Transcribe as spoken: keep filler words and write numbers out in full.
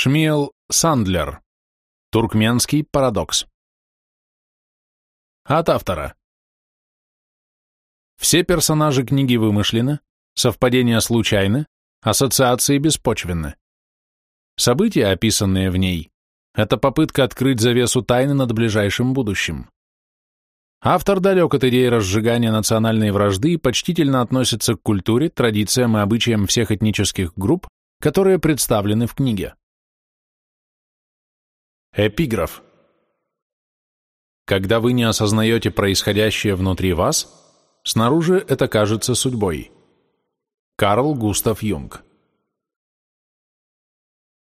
Шмиэл Сандлер. Туркменский парадокс. От автора. Все персонажи книги вымышлены, совпадения случайны, ассоциации беспочвенны. События, описанные в ней, это попытка открыть завесу тайны над ближайшим будущим. Автор далек от идеи разжигания национальной вражды и почтительно относится к культуре, традициям и обычаям всех этнических групп, которые представлены в книге. Эпиграф. Когда вы не осознаете происходящее внутри вас, снаружи это кажется судьбой. Карл Густав Юнг.